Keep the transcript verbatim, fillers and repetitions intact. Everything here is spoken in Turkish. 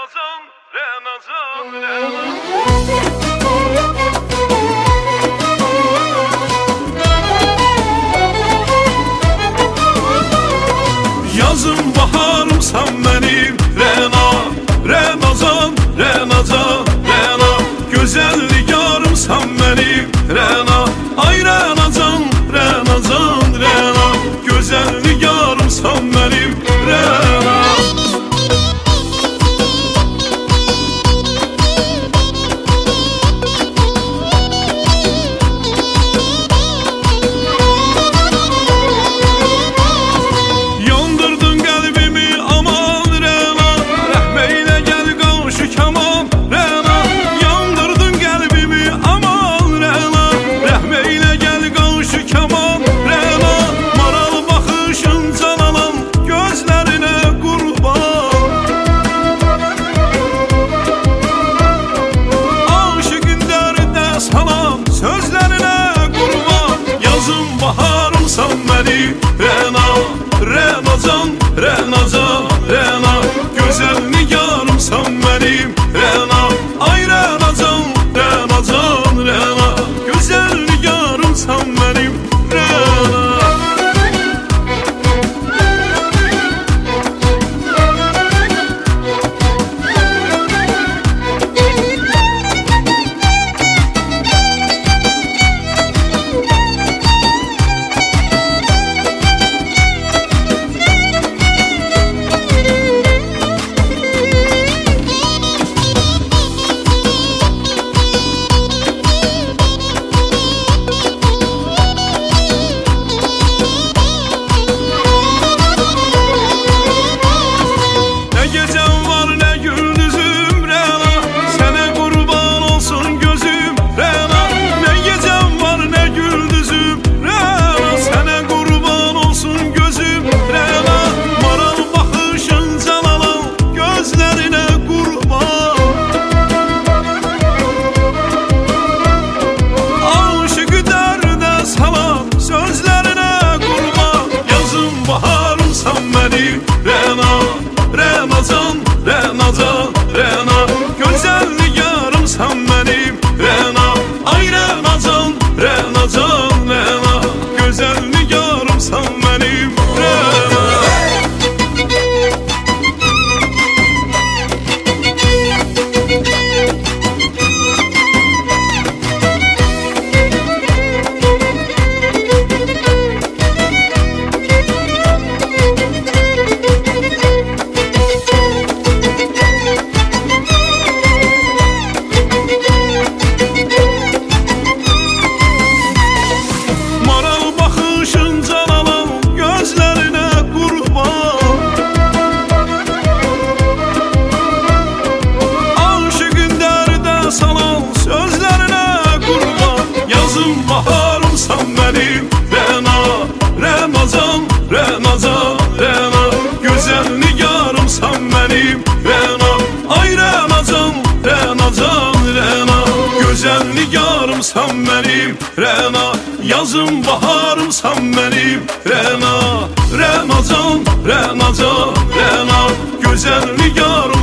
Renazan, Renazan, Renazan. Yazım baharımsan benim Rena, Renazan, Renazan, Rena. Güzellik yarımsan benim Rena, ay Renazan, Renazan, Rena. Güzellik yarımsan benim Rena. Baharımsan benim Rena, Renazan, Renazan, Rena. Güzel nigarımsan benim Rena, ay Renazan, Renazan, Rena. Güzel nigarımsan benim Rena. Rena, Renazan, Renazan, Rena. Güzel nigarımsan benim Rena, ay Renazan, Renazan, Rena. Güzel nigarımsan benim Rena. Baharımsan benim Rena, Renazan, Renazan, Rena. Güzel nigarımsan benim Rena, ay Renazan, Renazan, Rena. Güzel nigarımsan benim Rena. Yazım baharımsan benim Rena, Renazan, Renazan, Rena. Güzel nigarım